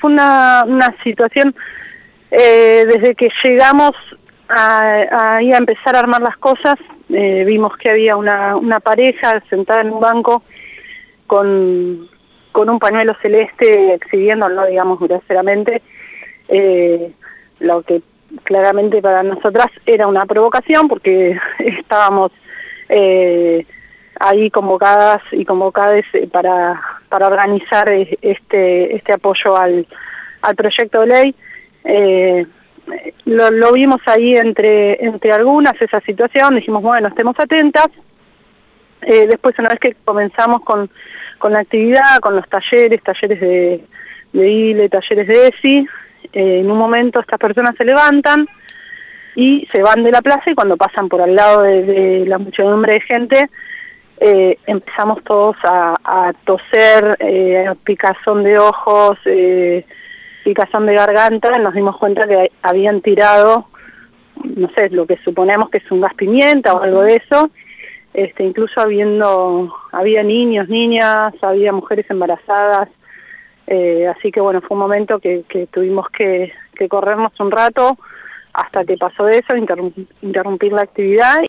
fue una situación, desde que llegamos ahí a empezar a armar las cosas, vimos que había una pareja sentada en un banco con un pañuelo celeste exhibiéndolo, digamos, groseramente, lo que claramente para nosotras era una provocación, porque estábamos ahí convocadas y convocadas para organizar este apoyo al proyecto de ley. Lo vimos ahí entre algunas, esa situación, dijimos, bueno, estemos atentas. Después, una vez que comenzamos con la actividad, con los talleres de ILE, talleres de ESI, en un momento estas personas se levantan y se van de la plaza, y cuando pasan por al lado de la muchedumbre de gente, empezamos todos a toser, picazón de ojos, picazón de garganta. Nos dimos cuenta que habían tirado, no sé, lo que suponemos que es un gas pimienta o algo de eso. Incluso había niños, niñas, había mujeres embarazadas, así que bueno, fue un momento que tuvimos que corrernos un rato hasta que pasó eso, interrumpir la actividad.